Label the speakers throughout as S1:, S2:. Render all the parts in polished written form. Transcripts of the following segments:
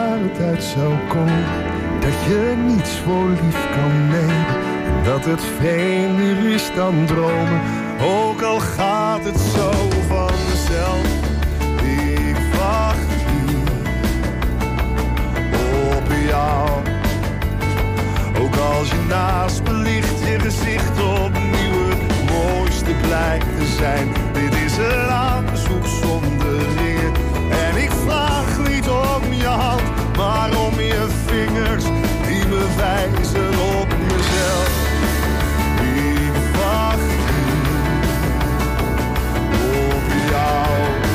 S1: waar het uit zou komen, dat je niets voor lief kan nemen en dat het vreemder is dan dromen. Ook al gaat het zo vanzelf, ik wacht hier op jou. Ook als je naast me ligt, je gezicht opnieuw het mooiste blijkt te zijn. Dit is een aanzoek zonder ringen. En ik vraag niet om je hand, maar om je vingers die me wijzen op mezelf. Ik wacht op jou.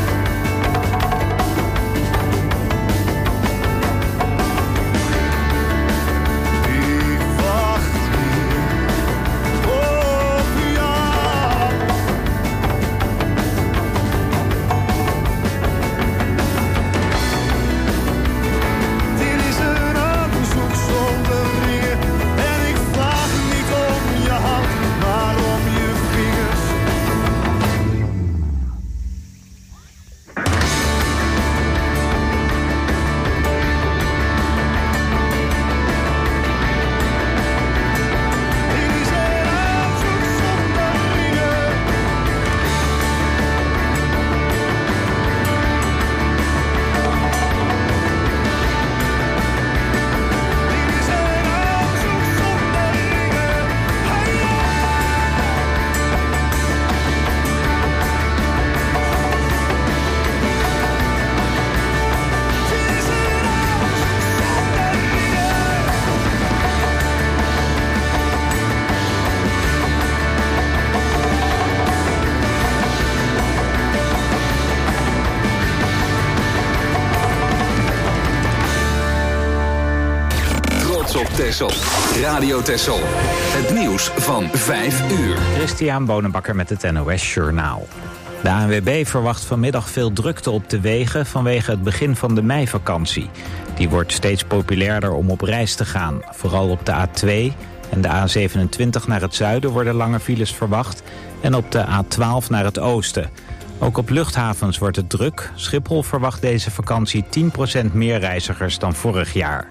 S2: Texel. Radio Texel. Het nieuws van 5 uur.
S3: Christian Bonenbakker met het NOS Journaal. De ANWB verwacht vanmiddag veel drukte op de wegen vanwege het begin van de meivakantie. Die wordt steeds populairder om op reis te gaan. Vooral op de A2 en de A27 naar het zuiden worden lange files verwacht. En op de A12 naar het oosten. Ook op luchthavens wordt het druk. Schiphol verwacht deze vakantie 10% meer reizigers dan vorig jaar.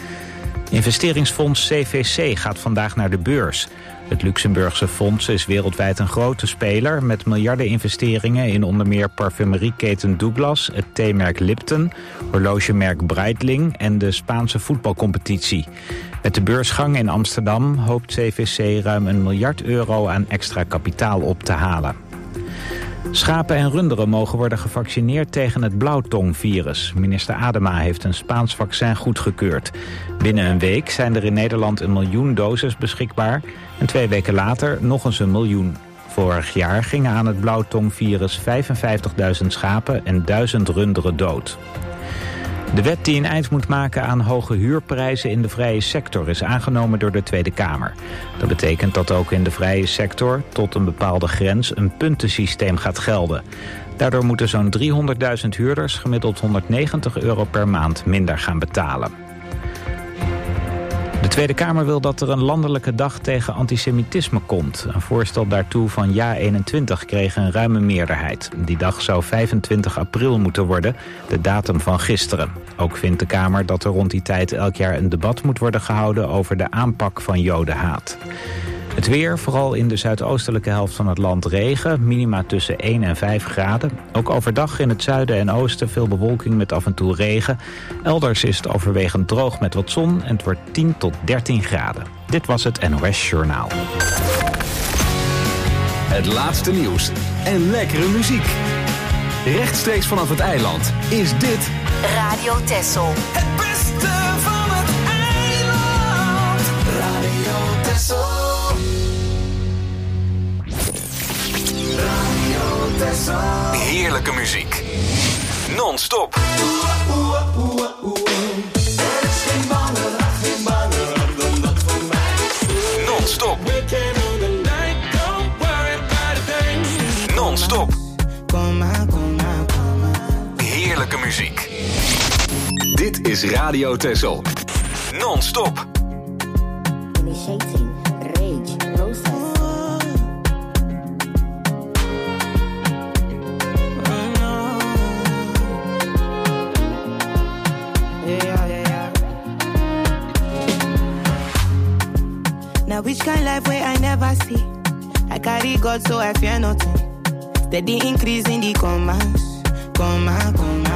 S3: Investeringsfonds CVC gaat vandaag naar de beurs. Het Luxemburgse fonds is wereldwijd een grote speler met miljarden investeringen in onder meer parfumerieketen Douglas, het theemerk Lipton, horlogemerk Breitling en de Spaanse voetbalcompetitie. Met de beursgang in Amsterdam hoopt CVC ruim €1 miljard aan extra kapitaal op te halen. Schapen en runderen mogen worden gevaccineerd tegen het blauwtongvirus. Minister Adema heeft een Spaans vaccin goedgekeurd. Binnen een week zijn er in Nederland 1 miljoen doses beschikbaar en 2 weken later nog eens 1 miljoen. Vorig jaar gingen aan het blauwtongvirus 55.000 schapen en 1000 runderen dood. De wet die een eind moet maken aan hoge huurprijzen in de vrije sector is aangenomen door de Tweede Kamer. Dat betekent dat ook in de vrije sector tot een bepaalde grens een puntensysteem gaat gelden. Daardoor moeten zo'n 300.000 huurders gemiddeld €190 per maand minder gaan betalen. De Tweede Kamer wil dat er een landelijke dag tegen antisemitisme komt. Een voorstel daartoe van JA21 kreeg een ruime meerderheid. Die dag zou 25 april moeten worden, de datum van gisteren. Ook vindt de Kamer dat er rond die tijd elk jaar een debat moet worden gehouden over de aanpak van jodenhaat. Het weer, vooral in de zuidoostelijke helft van het land regen, minima tussen 1 en 5 graden. Ook overdag in het zuiden en oosten veel bewolking met af en toe regen. Elders is het overwegend droog met wat zon en het wordt 10 tot 13 graden. Dit was het NOS Journaal.
S2: Het laatste nieuws en lekkere muziek. Rechtstreeks vanaf het eiland is dit
S4: Radio Texel.
S5: Het beste van het eiland. Radio Texel.
S2: Heerlijke muziek. Non-stop.
S5: Er is geen banger dan dat voor mij.
S2: Non-stop. Non-stop. Heerlijke muziek. Dit is Radio Texel. Non-stop.
S6: Initiating rage process. Yeah.
S4: which kind life where I never see. I carry God so I fear nothing. Steady increase in the commas. Comma.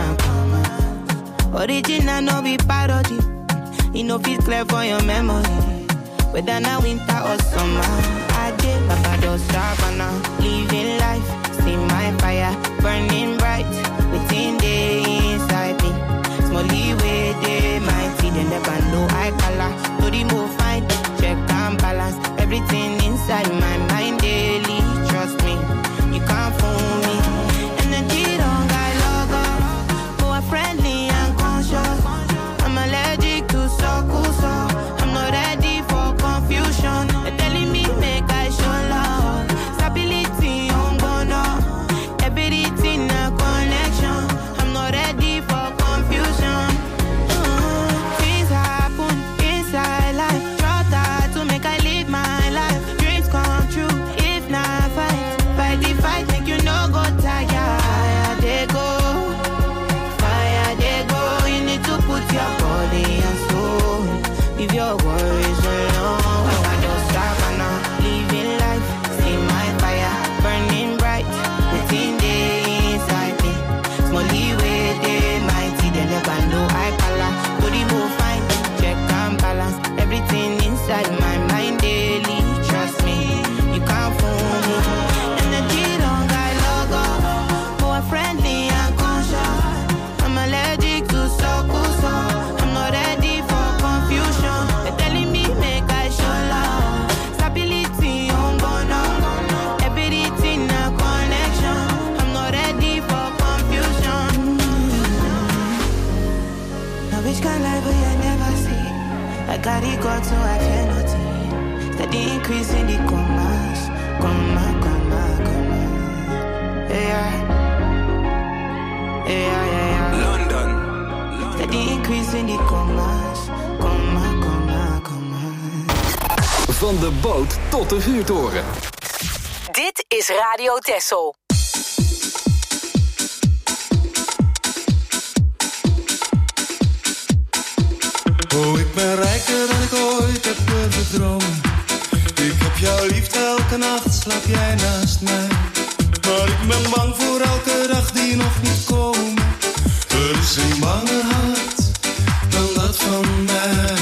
S4: Original no be parody. You know fit clear for your memory. Whether na winter or summer, I did Barbados, Savannah, living life, see my fire burning bright within the inside me. Smally way they mighty, they never know I color. To remove fine, check and balance everything inside my mind daily. Trust me, you can't fool me. Energy don't got logo, more friendly and conscious. I'm allergic to so I'm not ready for confusion. They're telling me make I show love. Stability on bono. Everything a connection. I'm not ready for confusion. Things happen inside life. Try to make I live my life. Dreams come true if not fight the fight, make you no go tired. Fire they go. You need to put your body and soul. Leave your worries alone. I just Savannah, living life, see my fire burning bright within the inside me. Smally way they mighty, they never know I color. To remove fine, check and balance everything inside my mind daily. Trust me, you can't fool me. Energy don't got logo, more friendly and conscious. I'm allergic to so I'm not ready for confusion. They're telling me make I show love. Stability on bono. Everything a connection. I'm not ready for confusion. Now which kind life will I never see? I carry God so I fear nothing. Steady increase in the commas. Comma. Yeah.
S5: London.
S4: Steady increase in the commas. Comma.
S2: Van de boot tot de vuurtoren.
S7: Dit is Radio Texel.
S1: Oh, ik ben rijker dan ik ooit heb durven dromen. Ik heb jou lief, elke nacht slaap jij naast mij. Maar ik ben bang voor elke dag die nog niet komen. Er is geen banger hart dan dat van mij.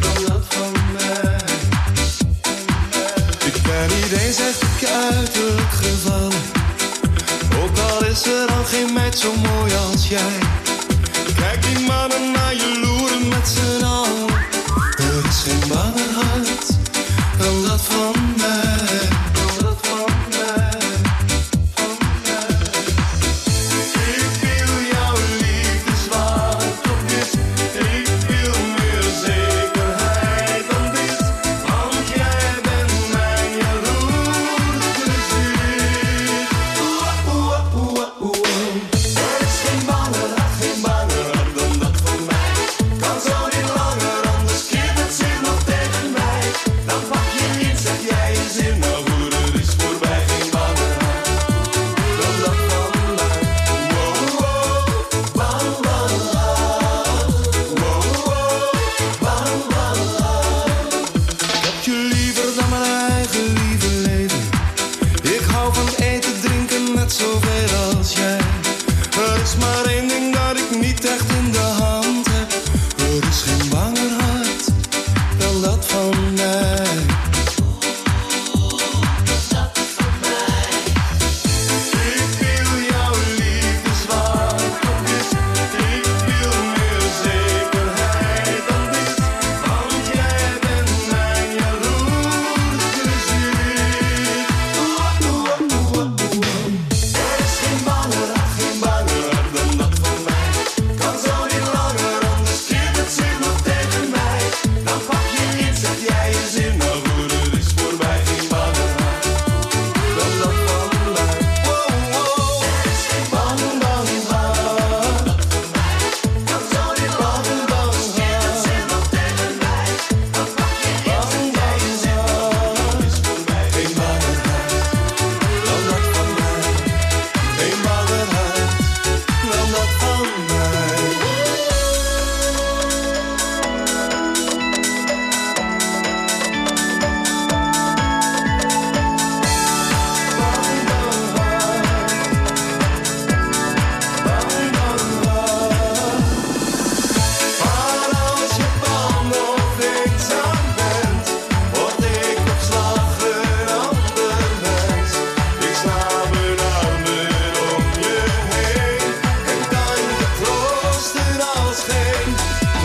S1: Ik ben niet eens echt op je uiterlijk gevallen. Ook al is er al geen meid zo mooi als jij. Kijk die mannen naar je loeren met z'n allen. Er is geen banger hart dan dat van mij.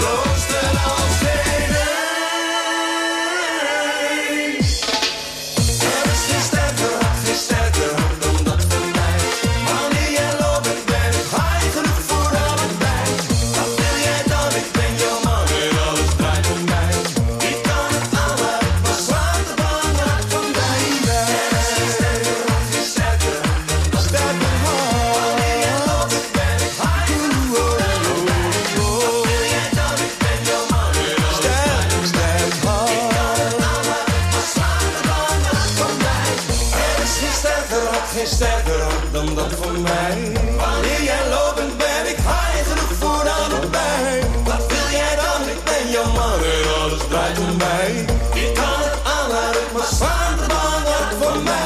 S5: Proosten als ene. Er is geen sterker dan dat van mij. Wanneer jij loopt bent, ga je genoeg voor allebei. Wat wil jij dan? Ik ben jouw man en alles draait om mij. Ik kan het allemaal, maar zwaar de bang hart van mij. Er is geen sterker dan mijn hart. Wanneer jij loopt bent, ga je genoeg voor allebei. Wat wil jij dan? Ik ben jouw man en alles draait om mij. Ik kan het allemaal, maar zwaar de bang hart van mij. Er is geen sterker dan dat van mij. Wanneer jij lopend bent, ik haai genoeg voor allebei. Wat wil jij dan? Ik ben jouw man en alles draait om mij. Ik kan het aanhouden, maar zwaar de bang hart van mij.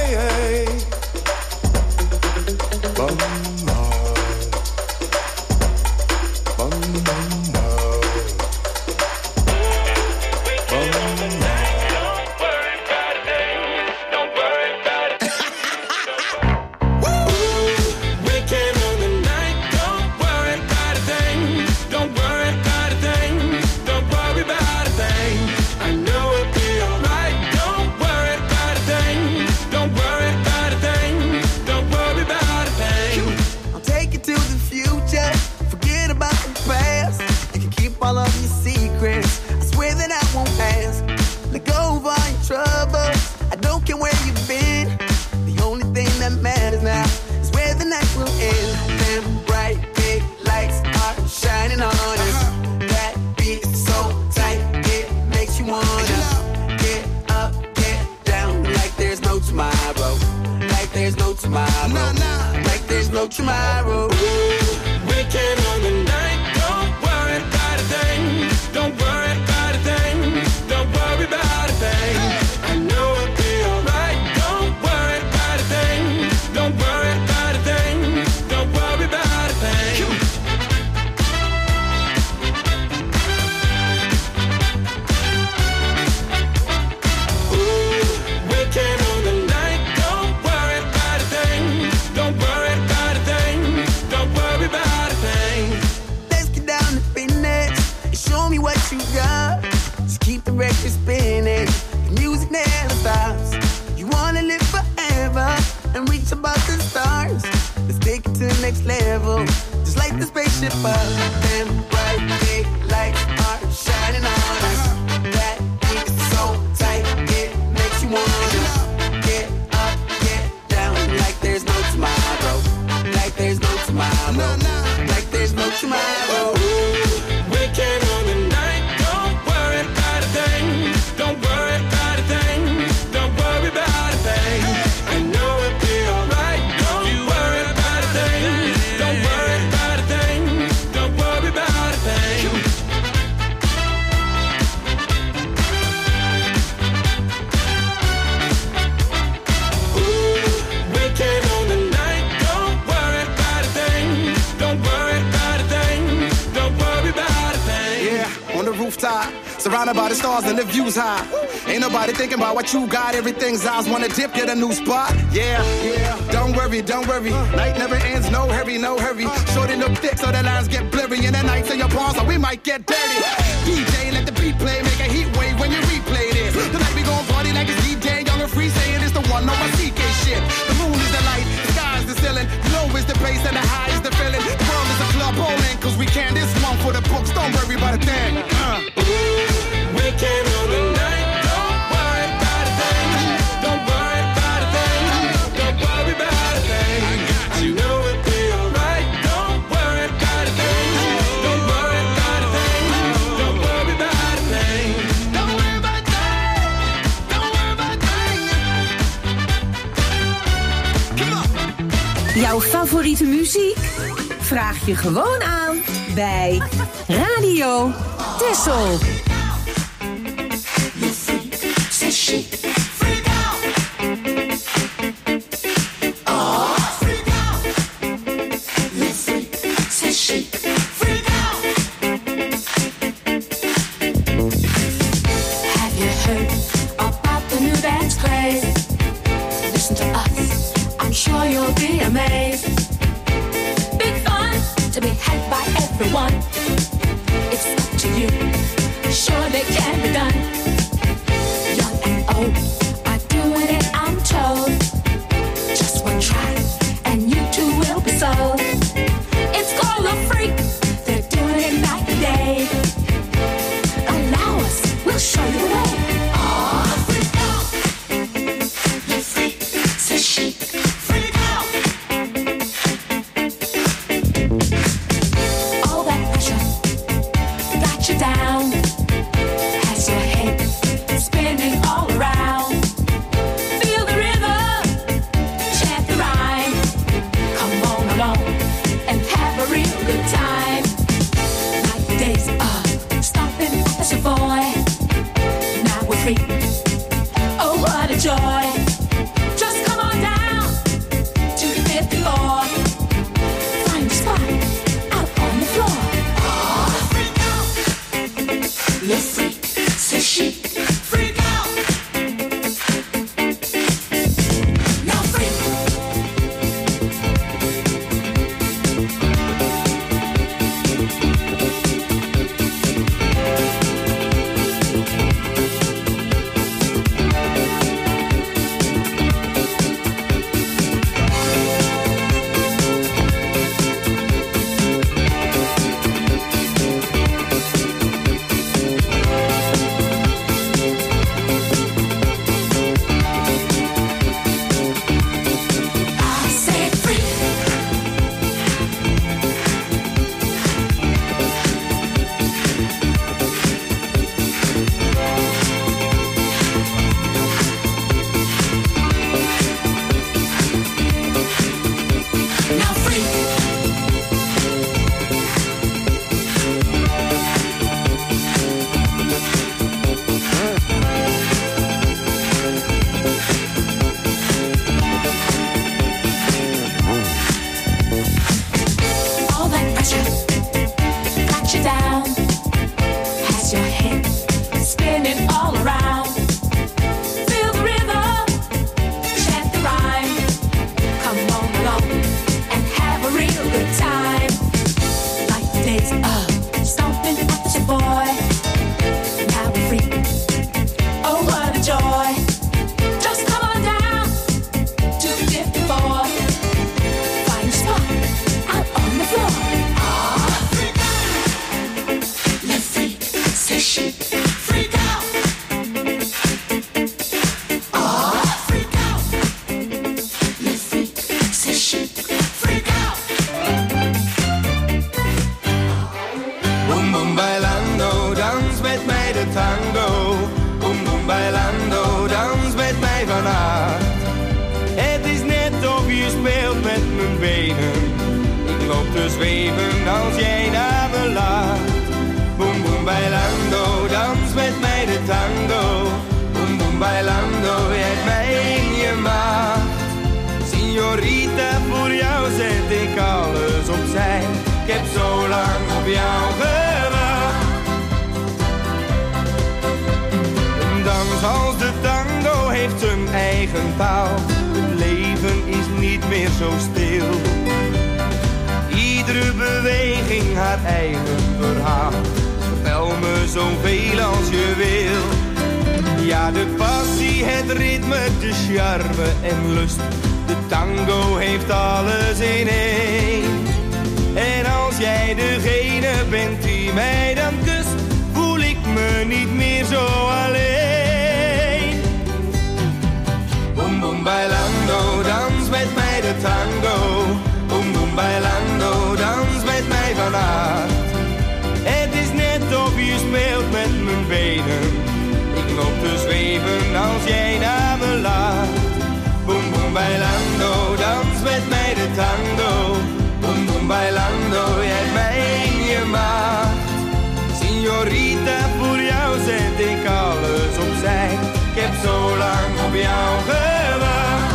S5: Weekend on the night, don't worry about a thing. Don't worry about a thing. Don't worry about a thing. I know it'll be alright. Don't worry about a thing. Don't worry about a thing. Don't worry about a thing.
S8: I'll take you to the future. Forget about the past. You can keep all of your secrets. I swear that I won't ask. Let go of all your troubles. I don't care where you've been. The only thing that matters now is where the night will end. Them bright big lights are shining on us. That beat so tight it makes you wanna get up, get down like there's no tomorrow. Like there's no tomorrow. Like there's no tomorrow.
S5: Weekend on the night, don't worry about a thing. Don't worry about a thing. Don't worry about a thing. I know it'll be alright. Don't worry about a thing. Don't worry about a thing. Don't worry about a thing. Weekend on the night, don't worry about a thing. Don't worry about a thing. Don't worry about a thing.
S8: Let's get down to business and show me what you got. Just keep the record spinning. The music never stops. You wanna live forever and reach above the stars. Let's take it to the next level. Just like the spaceship up. Them bright big lights are shining on us. That beat is so tight it makes you wanna get up, get down like there's no tomorrow. Like there's no tomorrow. Like there's no tomorrow.
S5: Weekend on the night, don't worry about a thing. Don't worry about a thing. Don't worry about a thing. I know it'll be alright. Don't worry about a thing. Don't worry about a thing. Don't worry about a thing. Weekend on the night, don't worry about a thing. Don't worry about a thing. Don't worry about a thing.
S9: Yeah, on the rooftop, surrounded by the stars and the views high. Ain't nobody thinking about what you got. Everything's eyes wanna dip, get a new spot. Yeah. Don't worry. Night never ends, no hurry. Short and look thick so the lines get blurry. And the nights in your palms, so we might get dirty. DJ, let the beat play, make a heat wave when you replay this. Tonight we gon' party like it's DJ, young and free, saying it's the one, no my CK shit. The moon is the light, the sky is the ceiling. Low is the bass and the high is the feeling. The world is a club bowling, cause we can. This one for the books, don't worry about a thing.
S5: Weekend on the night, don't worry about a thing. Don't worry about a thing. Don't worry about a thing. I know it'll be alright. Don't worry about a thing. Don't worry about a thing. Don't worry about a thing.
S8: Don't worry about a thing. Don't worry about a thing. Come on.
S7: Jouw favoriete muziek? Vraag je gewoon aan bij Radio Tessel.
S10: Amazed. Big fun to be had by everyone. It's Get your head spinning all around. Feel the rhythm, chant the rhyme. Come on along and have a real good time. Like the days of stomping at your boy. Now we're free. Oh, what a joy. Just come on down to 54. Find a spot out on the floor. Let's freak, say shit, freak out. Freak out. Let's freak, say shit, freak out.
S5: Boom boom bailando, dans met mij de tango. Boom boom bailando, dans met mij vanavond. Het is net of je speelt met mijn benen. Ik loop te zweven als jij naar me laat. Boom boom bailando, dans met mij de tango. Boom boom bailando, je hebt mij in je maag. Signorita, voor jou zet ik alles opzij. Ik heb zo lang op jou gewacht. Een dans als de tango heeft zijn eigen taal. Het leven is niet meer zo stil. Iedere beweging haar eigen verhaal. Vertel me zoveel als je wil. Ja, de passie, het ritme, de charme en lust. De tango heeft alles in één. En als jij degene bent die mij dan kust, voel ik me niet meer zo alleen. Boom boom bailando, dans met mij de tango. Boom boom bailando, dans met mij vanavond. Het is net of je speelt met mijn benen. Ik loop te zweven als jij naar me laat. Boom boom bailando, dans met mij de tango. Boom boom bailando, je hebt mij in je maag. Signorita, voor jou zet ik alles opzij. Ik heb zo lang op jou gewacht.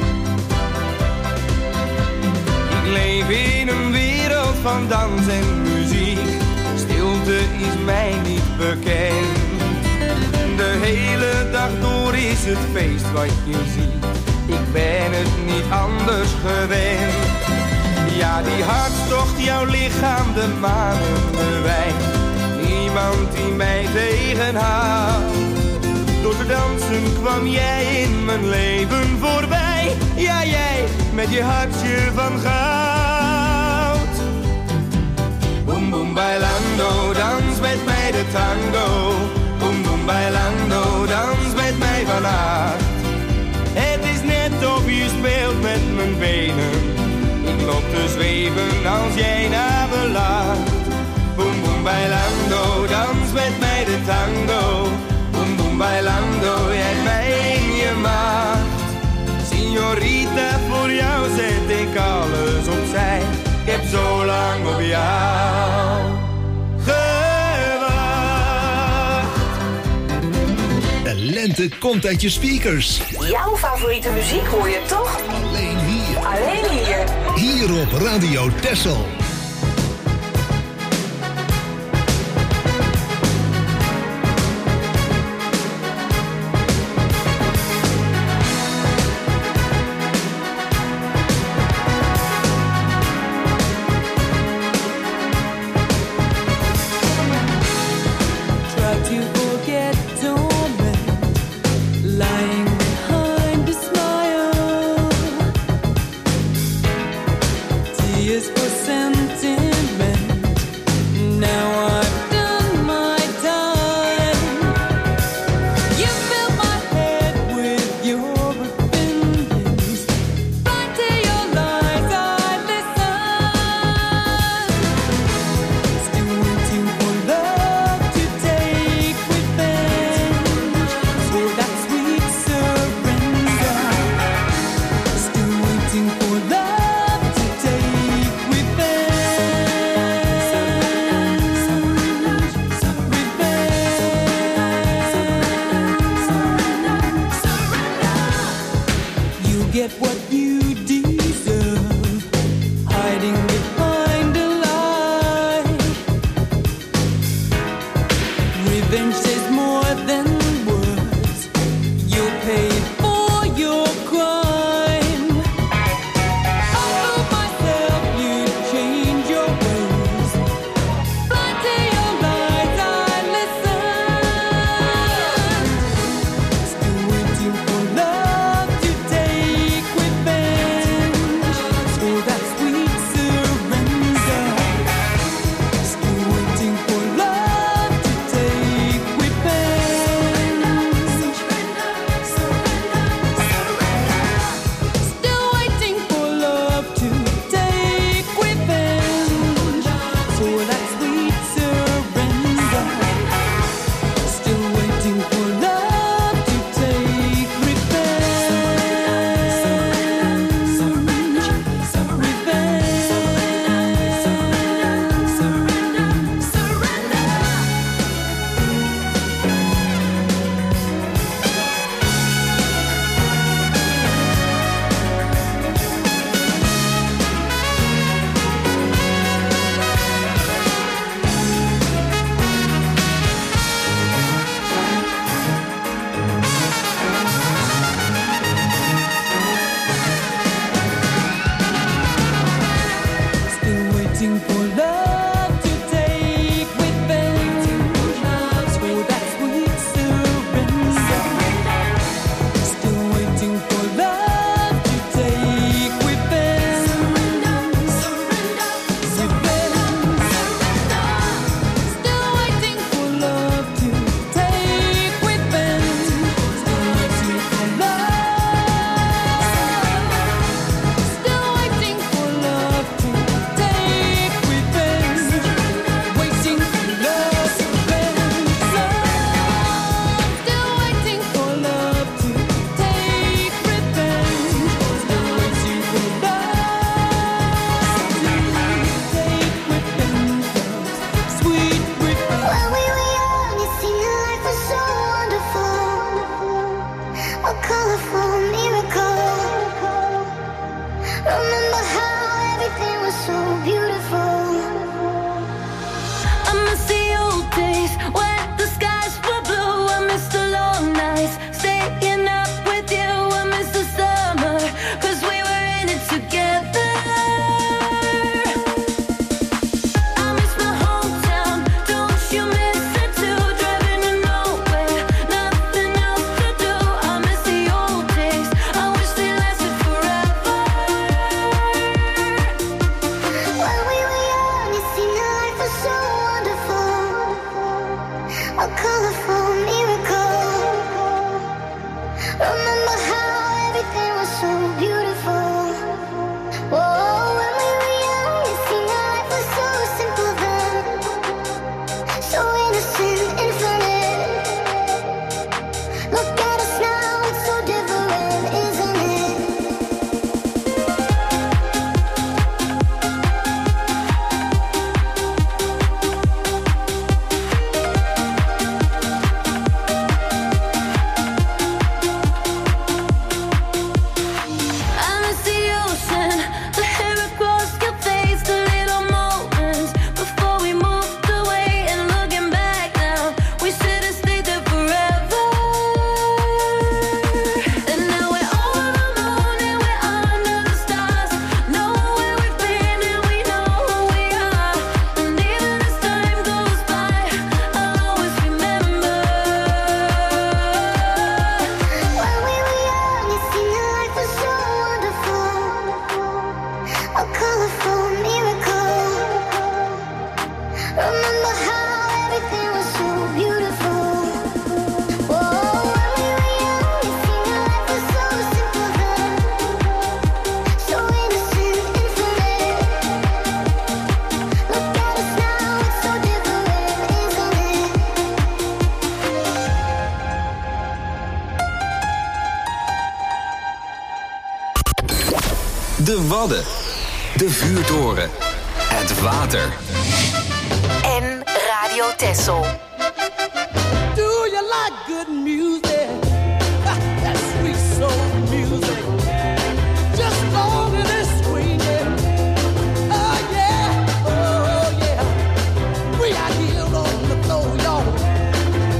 S5: Ik leef in een wereld van dans en muziek. Stilte is mij niet bekend. De hele dag door is het feest wat je ziet. Ik ben het niet anders gewend. Ja, die hartstocht, jouw lichaam, de manen bewijst. Niemand die mij tegenhoudt. Door te dansen kwam jij in mijn leven voorbij. Ja, jij met je hartje van goud. Boom boom bailando, dans met mij de tango. Boom boom bailando, dans met mij vanavond. Het is net of je speelt met mijn benen. Ik loop te zweven als jij naar me laat. Boom boom bailando, dans met mij de tango. Boom boom bailando, je hebt mij in je macht. Signorita, voor jou zet ik alles opzij. Ik heb zo lang op jou gewacht.
S11: De lente komt uit je speakers.
S7: Jouw favoriete muziek hoor je toch?
S11: Alleen hier.
S7: Alleen hier.
S11: Hier op Radio Texel.
S10: Is for send
S12: Revenge says more than words. You'll pay for your crime. I told myself you'd change your ways. Blind to your lies, I listened. Still waiting for love to take revenge. So that sweet surrender. Still waiting for love to take revenge. Still waiting for love to take revenge. So that sweet surrender. Still waiting for love to take Still waiting for love to take revenge. So that sweet surrender. Still waiting for love to take revenge. Still waiting for love to take revenge. Still waiting for love. Still waiting for love to take revenge. Waiting for love to revenge. Still waiting for love to take revenge. Still waiting for love to take revenge. Sweet revenge.
S13: When we were young, it seemed life was so wonderful, a colorful miracle. Remember how everything was so beautiful.
S10: I miss the old days when the skies were blue. I miss the long nights staying up with you. I miss the summer, 'cause we were in it together. I miss my hometown, don't you miss it too? Driving to nowhere, nothing else to do. I miss the old days, I wish they lasted forever.
S13: When we were young, it seemed life was so wonderful, a colorful miracle. Remember how everything was so beautiful. Whoa, when we were young, it seemed life was so simple then, so innocent, infinite. Look at us now, it's so different, isn't it?
S10: I miss the ocean, the hair across your face, the little moments before we moved away. And looking back now, we should have stayed there forever. And now we're over the moon and we're under the stars. Know where we've been and we know who we are. And even as time goes by, I'll always remember.
S13: When we were young, it seemed life was so wonderful, a colorful miracle. Remember how everything was so beautiful. Whoa, when we were young, it seemed life was so simple then, so innocent, infinite. Look at us now, it's so different, isn't it?
S2: De Wadden. De vuurtoren. Het water.
S7: En Radio Texel.
S12: Do you like good music? That sweet soul music. Just long and it's swinging. Oh yeah, oh yeah. We are here on the floor, y'all.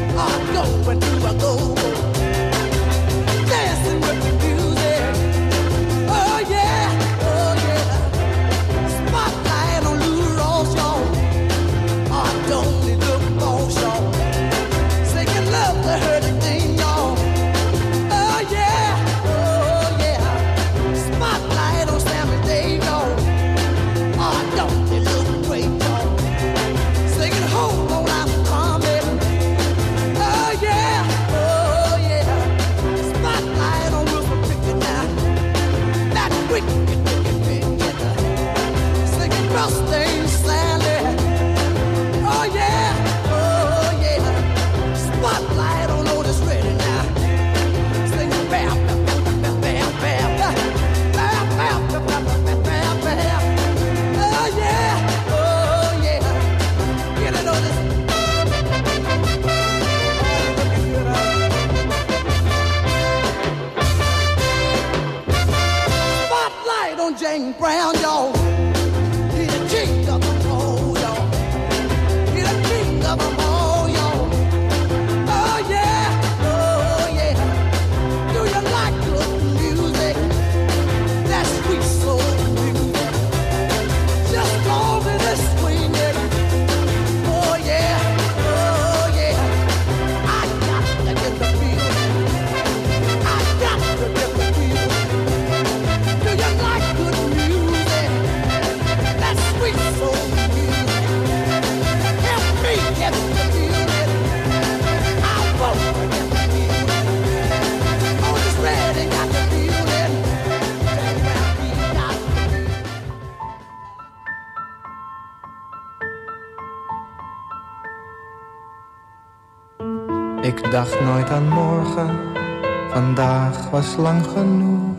S14: Ik dacht nooit aan morgen, vandaag was lang genoeg.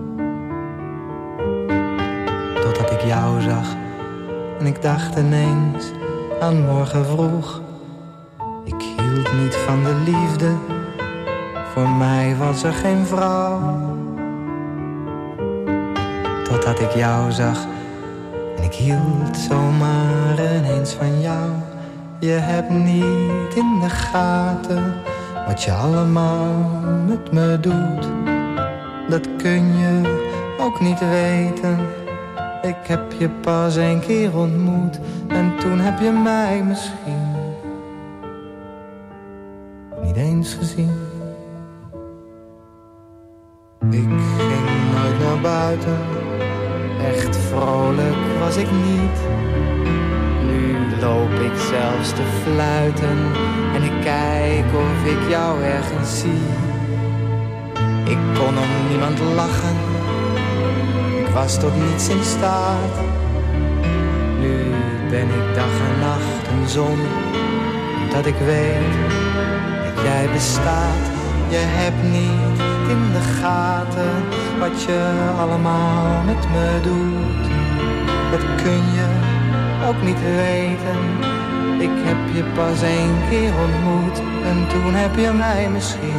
S14: Totdat ik jou zag en ik dacht ineens aan morgen vroeg. Ik hield niet van de liefde, voor mij was er geen vrouw. Totdat ik jou zag en ik hield zomaar ineens van jou. Je hebt niet in de gaten wat je allemaal met me doet. Dat kun je ook niet weten. Ik heb je pas 1 keer ontmoet en toen heb je mij misschien niet eens gezien. Ik ging nooit naar buiten, echt vrolijk was ik niet. Nu loop ik zelfs te fluiten en ik kijk of ik jou ergens zie. Ik kon om niemand lachen, ik was tot niets in staat. Nu ben ik dag en nacht een zon, dat ik weet dat jij bestaat. Je hebt niet in de gaten wat je allemaal met me doet. Dat kun je ook niet weten. Ik heb je pas 1 keer ontmoet en toen heb je mij misschien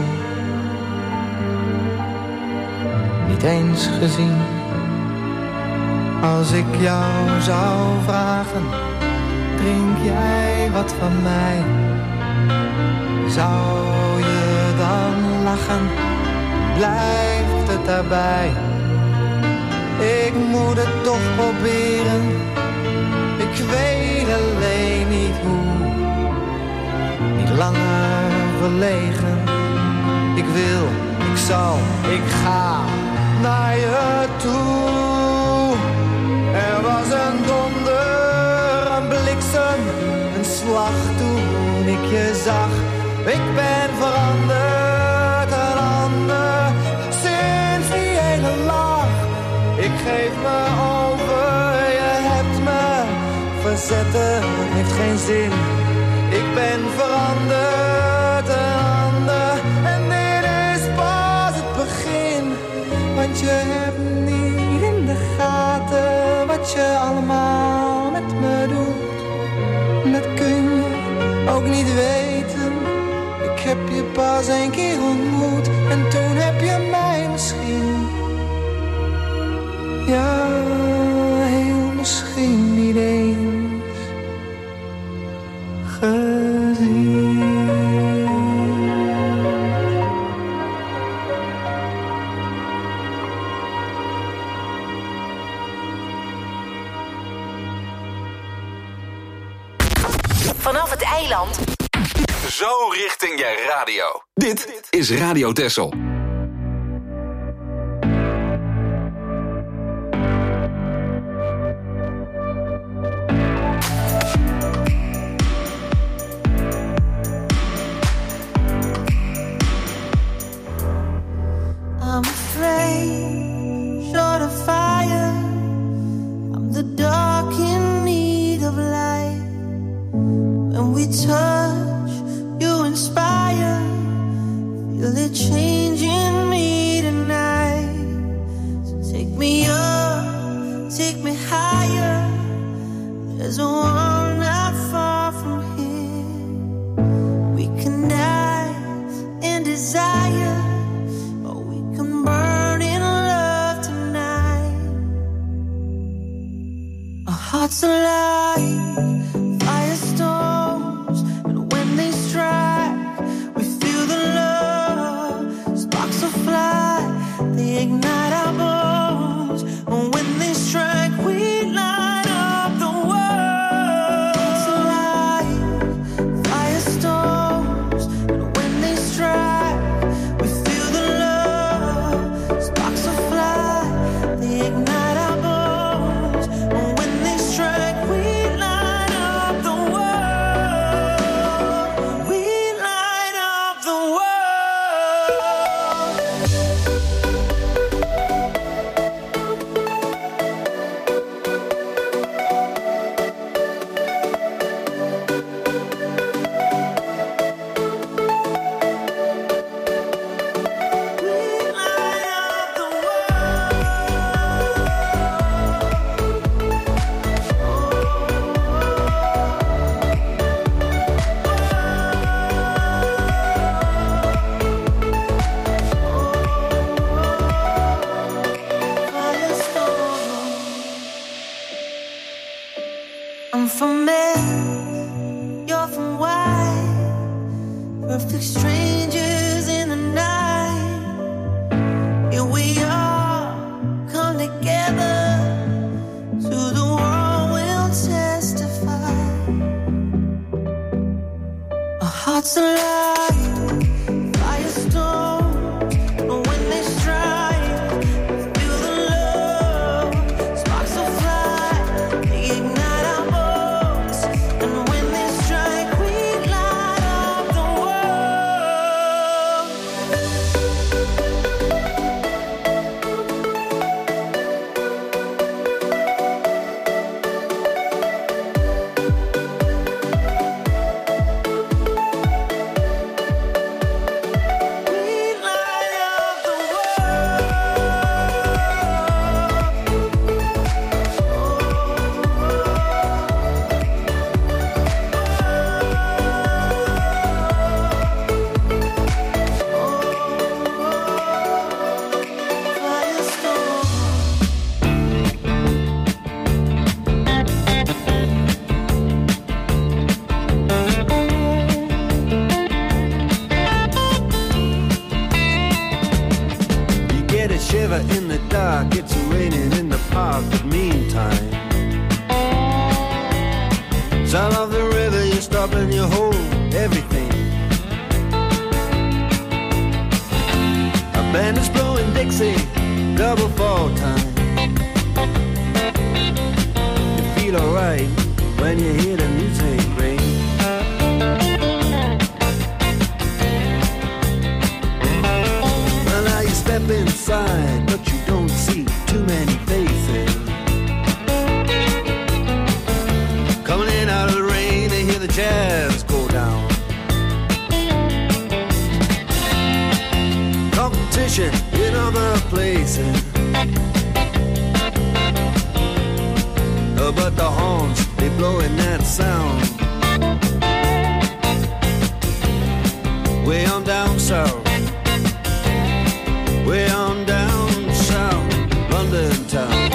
S14: niet eens gezien. Als ik jou zou vragen, drink jij wat van mij? Zou je dan lachen? Blijft het daarbij? Ik moet het toch proberen. Ik weet alleen niet hoe. Niet langer verlegen. Ik wil, ik zal, ik ga naar je toe. Er was een donder, een bliksem, een slag toen ik je zag. Ik ben veranderd, een ander, sinds die ene lach. Ik geef me over, je hebt me verzetten, heeft geen zin. Ik ben veranderd, een ander, en dit is pas het begin. Want je hebt niet in de gaten wat je allemaal met me doet. Dat kun je ook niet weten. Ik heb je pas 1 keer ontmoet en toen heb je mij misschien, ja, heel misschien niet eens gezien.
S7: Vanaf het eiland.
S2: Zo richting je radio. Dit is Radio Texel.
S15: I'm afraid, short of fire. I'm the dark in need of light. When we touch, you inspire. Feel it changing perfect strangers in the night. Here we are, come together. To the world we'll testify. Our hearts alive, firestorm. When they strike, feel the love. Sparks will fly, they ignite our bones. And when they strike, we light up the
S16: shiver in the dark, it's raining in the park, but meantime, sound of the river, you stop and you hold everything. A band is blowing Dixie, double fall time. You feel alright when you hear the music ring. Well, now you step inside, but you don't see too many faces. Coming in out of the rain, they hear the jazz go down. Competition in other places, but the horns, they blowing that sound. Way on down south, way on down south, London town.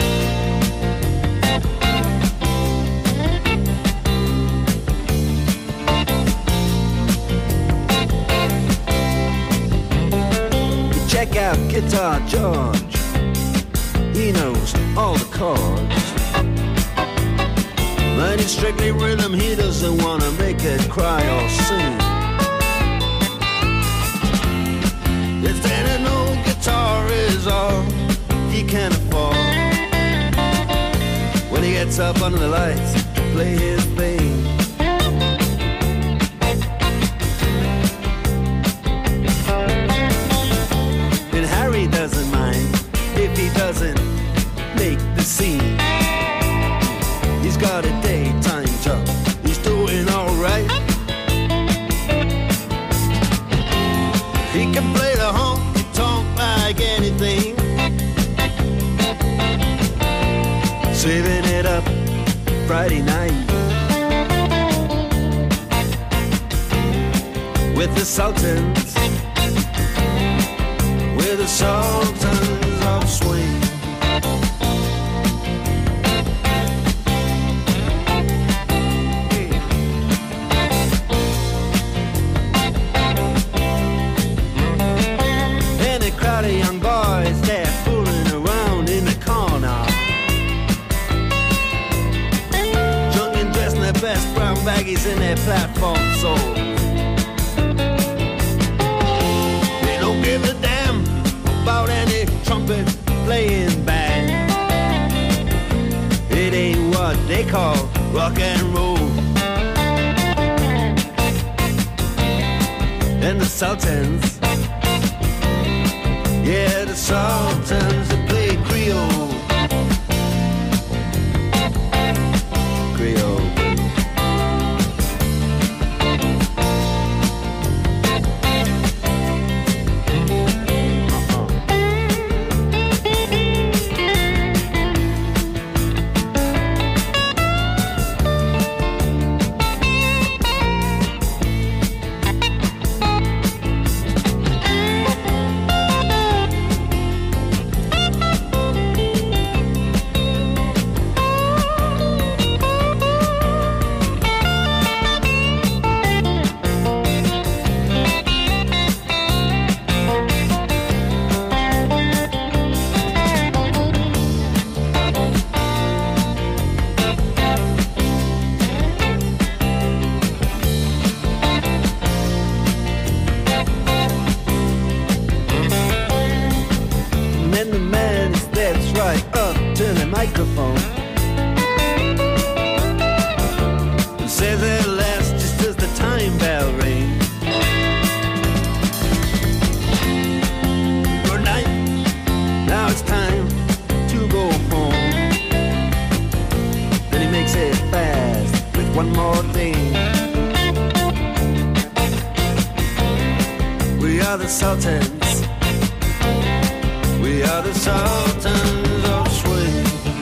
S16: Check out Guitar George, he knows all the chords. But it's strictly rhythm, he doesn't want to make it cry or sing. If then an old guitar is all he can afford, when he gets up under the lights to play his thing. And Harry doesn't mind if he doesn't make the scene. He's got a daytime job, he's doing alright. He can play the honky-tonk like anything, saving it up Friday night with the Sultans, with the Sultans of Swing. Crowd of young boys, they're fooling around in the corner, drunk and dressed in their best brown baggies in their platform soles. They don't give a damn about any trumpet playing band. It ain't what they call rock and roll. And the Sultans, yeah, the Sultans that play Creole. Creole. microphone. And says it last just as the time bell rings. Good night, now it's time to go home. Then he makes it fast with one more thing. We are the Sultans. We are the Sultans of Swing.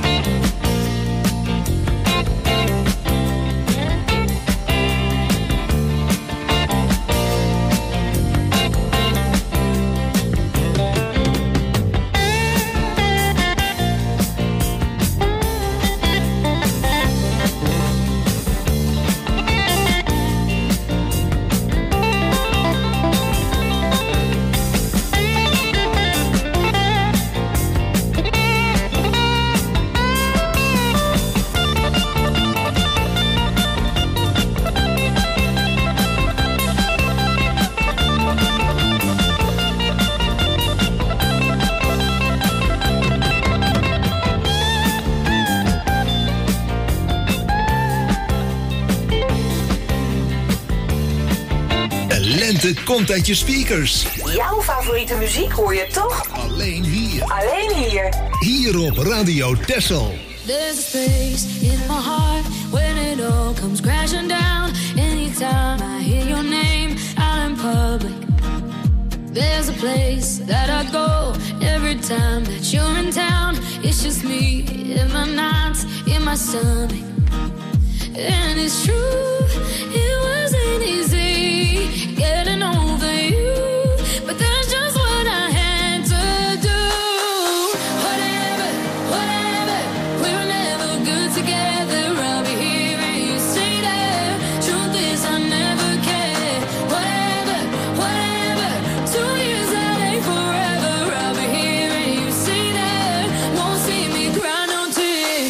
S11: lente komt uit je speakers.
S7: Jouw favoriete muziek hoor je toch?
S11: Alleen hier.
S7: Alleen hier.
S11: Hier op Radio Texel.
S10: There's a space in my heart when it all comes crashing down. Anytime I hear your name out in public. There's a place that I go every time that you're in town. It's just me in my nights, in my stomach. And it's true, it wasn't easy getting over you, but that's just what I had to do. Whatever, whatever, we were never good together. I'll be here and you stay there. Truth is I never cared. Whatever, whatever, 2 years that ain't forever. I'll be here and you stay there. Won't see me cry no tears.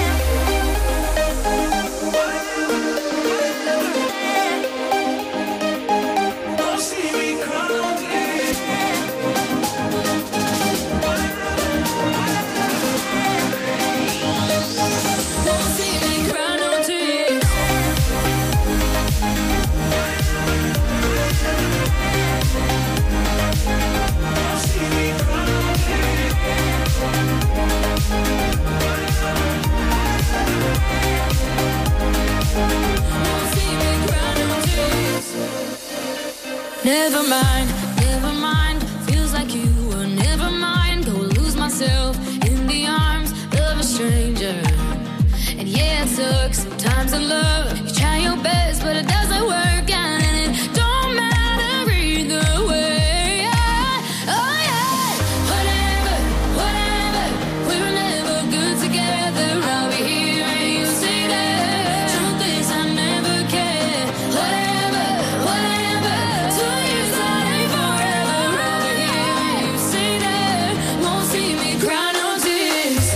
S10: Never mind, feels like you were never mind. Go lose myself in the arms of a stranger. And yeah, it sucks sometimes in love. You try your best, but it doesn't work out, and it don't matter either way. Oh yeah, whatever, whatever, we were never good together. I'll be here and you stay there. Truth is I never cared. Whatever, whatever, 2 years that ain't forever. I'll be here and you stay there. Won't see me cry no tears.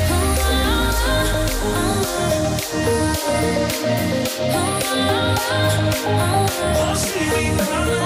S10: Won't see me cry no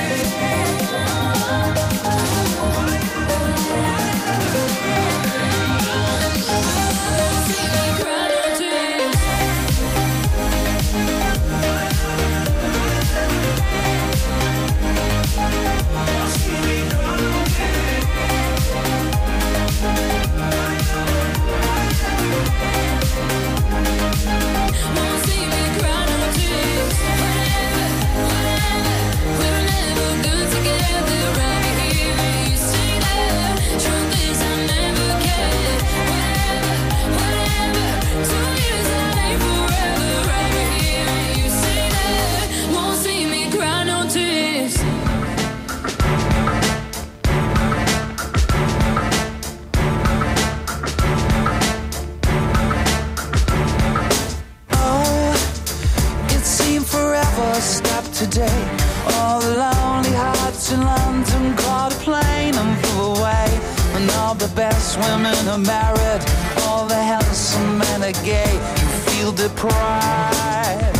S14: today. All the lonely hearts in London caught a plane and flew away. And all the best women are married, all the handsome men are gay. You feel deprived.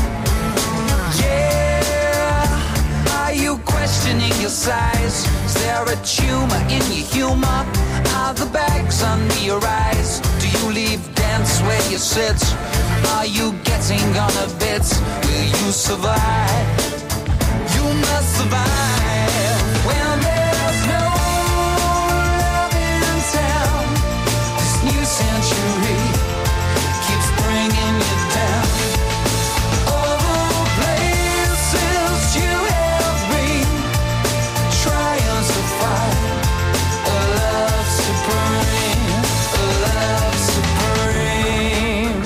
S14: Yeah, are you questioning your size? Is there a tumor in your humor? Are the bags under your eyes? Do you leave dance
S17: you sit? Are you getting on a bit? Will you survive? You must survive. When there's no love in town, this new century keeps bringing you down. All the places you have been, trying to find a love supreme, a love supreme.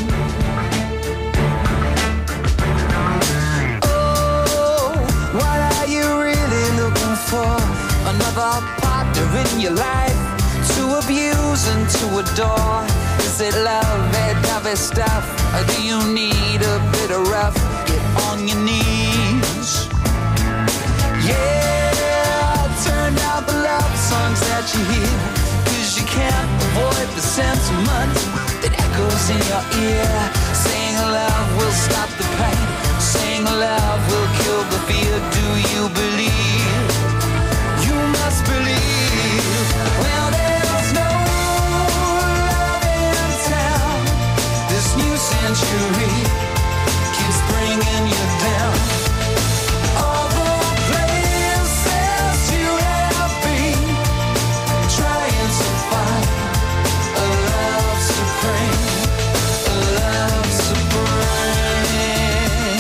S17: Oh, what are you really looking for? Another partner in your life to abuse and to adore? Is it love, that dovey stuff? Or do you need a bit of rough? Get on your knees. Yeah, turn out the love songs that you hear, 'cause you can't avoid the sentiment that echoes in your ear. Saying love will stop the pain, saying love will kill the fear. Do you believe? You must believe. Well, there's no love in town. This new century keeps bringing you down. All the places you have been, trying to find a love supreme, a love supreme.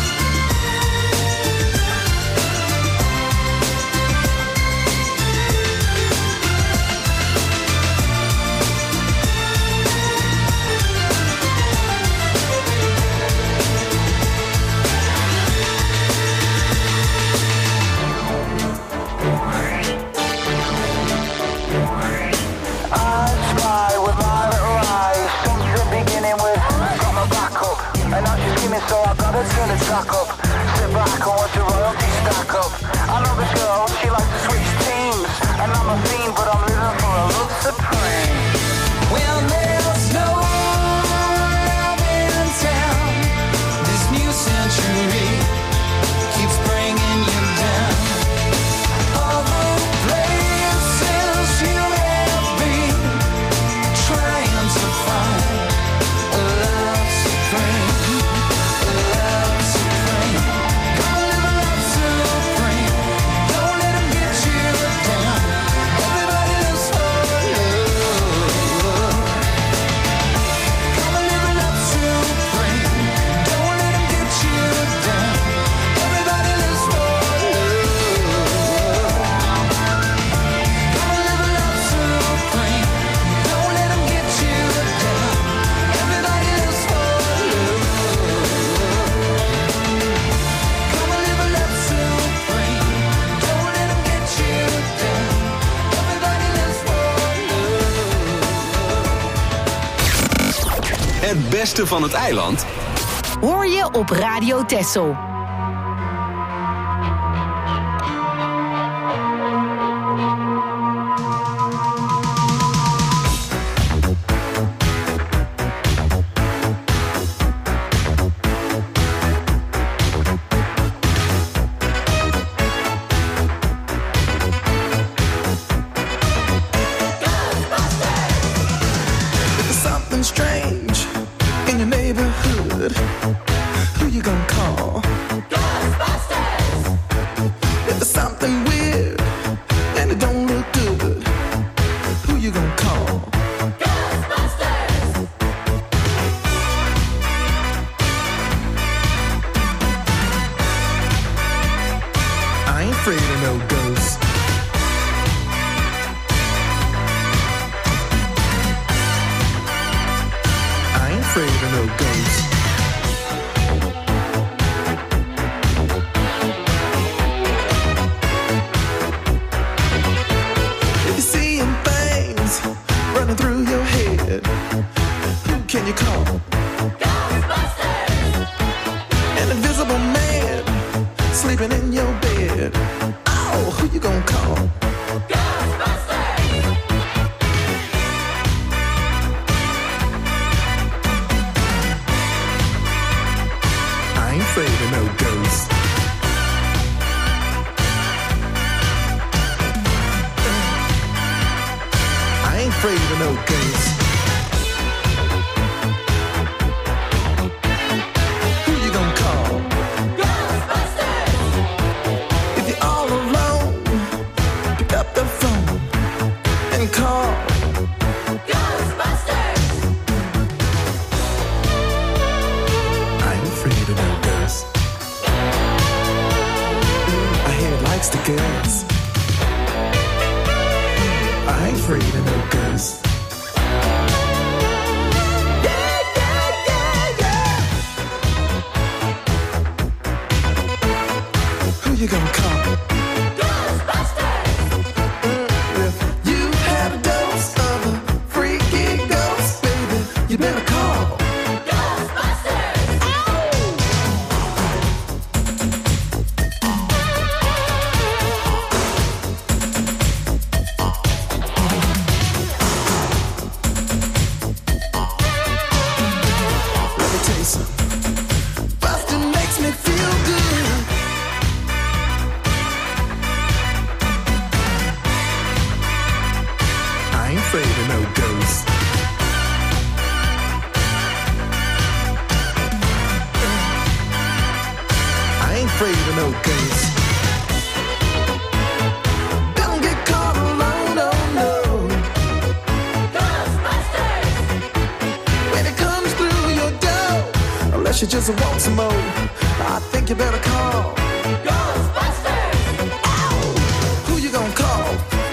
S17: I spy with my little eyes since the beginning with got my back up, and I'm just skimming, so I gotta turn the track up. Sit back and watch the royalty stack up. I know this girl, she likes to switch teams, and I'm a fiend, but I'm living for a love supreme. Well, there's no love in town. This new century keeps bringing you down. All the places you have been, trying to find a love supreme, a love supreme. Come live a love supreme. Don't let 'em get you down. Everybody lives for love. Come live a love supreme. Don't let 'em get you down. Everybody lives for love. Come live a love supreme. Don't let 'em get you down. Everybody lives for love. Come live a love supreme. Don't let 'em get you down. Everybody lives for love.
S2: Het beste van het eiland
S7: Hoor je op Radio Texel.
S8: There's something strange in your neighborhood. Who you gonna call? Ghostbusters! If there's something weird and it don't look good, who you gonna call? Ghostbusters! I ain't afraid of no ghosts. I ain't afraid of no ghosts. If you're seeing things running through your head, who can you call? Ghostbusters! An invisible man sleeping in your bed. Oh, who you gonna call? Ghostbusters! I ain't afraid of no ghosts. I ain't afraid of no ghosts.
S9: girls. I ain't afraid of no girls. Who you gonna call? Ghostbusters! If you had a dose of a freaky ghost, baby, you better call Ghostbusters! Let me tell you something. Bustin' makes me feel good. I ain't afraid of no ghosts. I ain't afraid of no ghosts. Don't get caught alone, oh no. Ghostbusters! When it comes through your door, unless you just want some more, I think you better call Ghostbusters! Ow! Who you gonna call?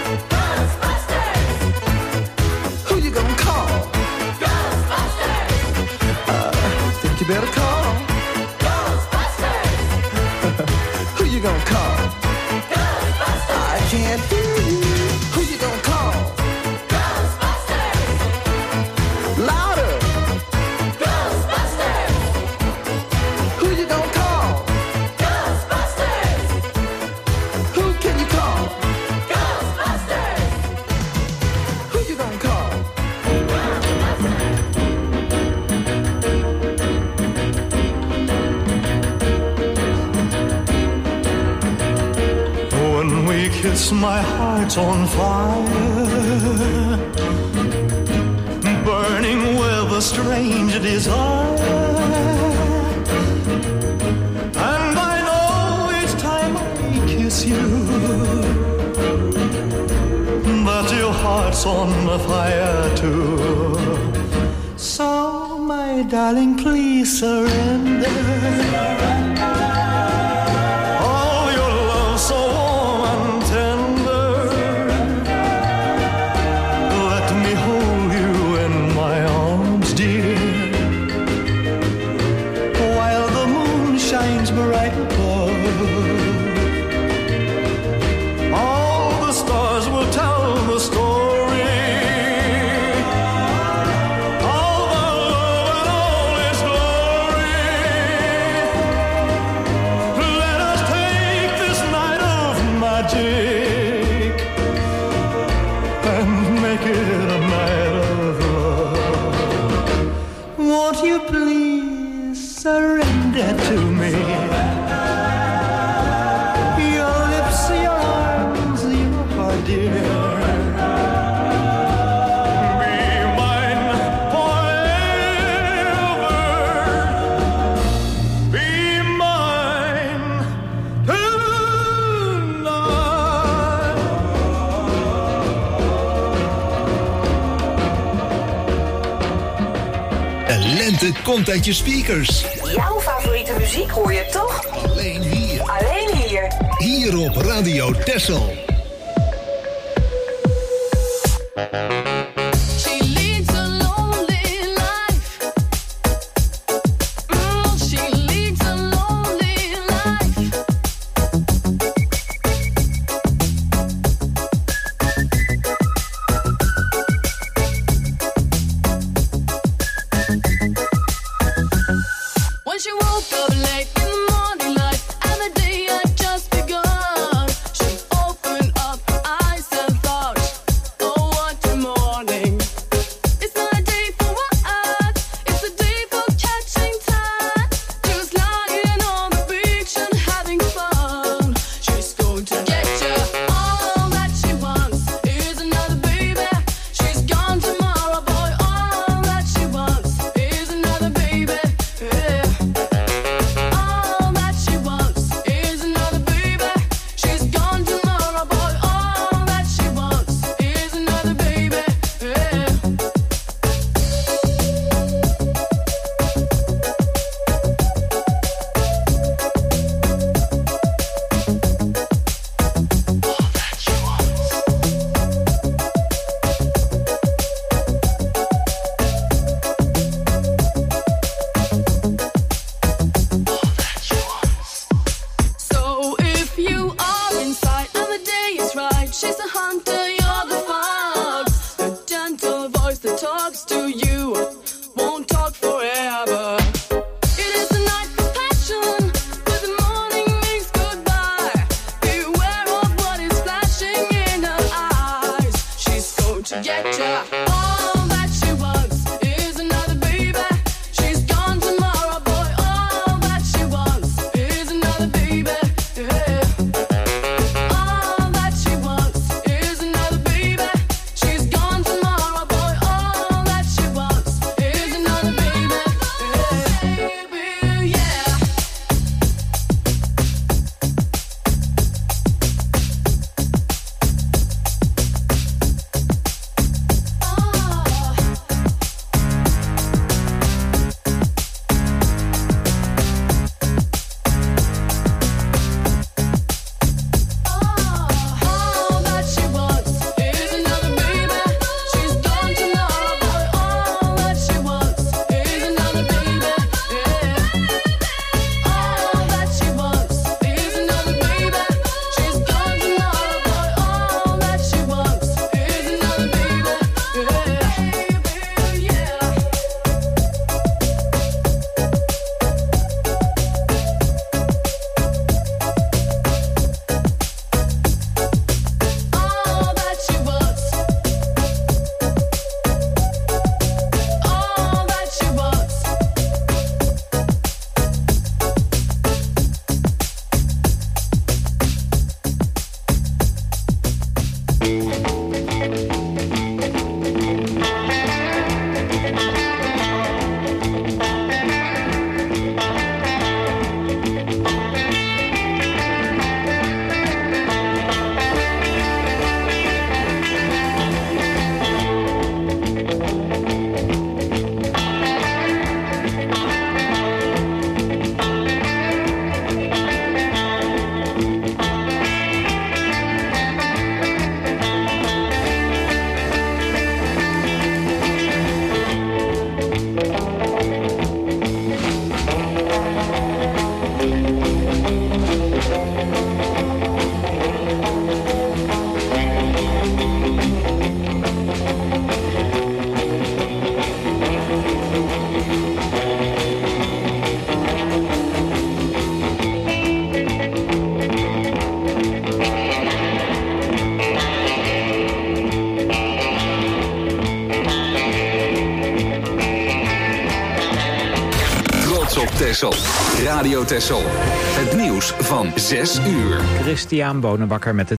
S9: Who you gonna call? Ghostbusters! Think you better call? Ghostbusters! Who you gonna call? Ghostbusters! I can't hear you. Who you gonna call? Ghostbusters! Louder! Ghostbusters! Who you gonna call? Ghostbusters! Who can you call? Ghostbusters! Who you gonna call?
S1: When we kiss, my heart's on fire, burning with a strange desire. And I know each time I kiss you that your heart's on fire too. So, my darling, please surrender. Oh, your love so warm and tender. Let me hold you in my arms, dear, while the moon shines bright above. All the stars will tell the story. All the love and all its glory. Let us take this night of magic and make it a night of love. Won't you please surrender to me? Your lips, your arms, your heart, dear. Be mine forever. Be mine
S11: De lente komt uit je speakers.
S7: Jouw favoriete muziek hoor je toch?
S11: Alleen hier.
S7: Alleen hier.
S11: Hier op Radio Texel.
S10: She leads a lonely life. She leads a lonely life. When she woke up late in the morning light and the day had just begun, she opened up her eyes and thought, oh, what more?
S12: she get ya. All that she wants is another baby. She's gone tomorrow, boy. All that she wants is another baby. Yeah. All that she wants is another baby. She's gone tomorrow, boy. All that she wants is another baby. Yeah. Baby, yeah. All that she wants is another baby. She's gone tomorrow, boy. All that she wants is another baby. Yeah. All that she wants is another baby. She's gone tomorrow, boy. All that she wants is another baby. Yeah. Yeah. All that she wants. All that she wants.
S2: Trots op Texel. Radio Texel. Het nieuws van 6 uur.
S3: Christian Bonenbakker met het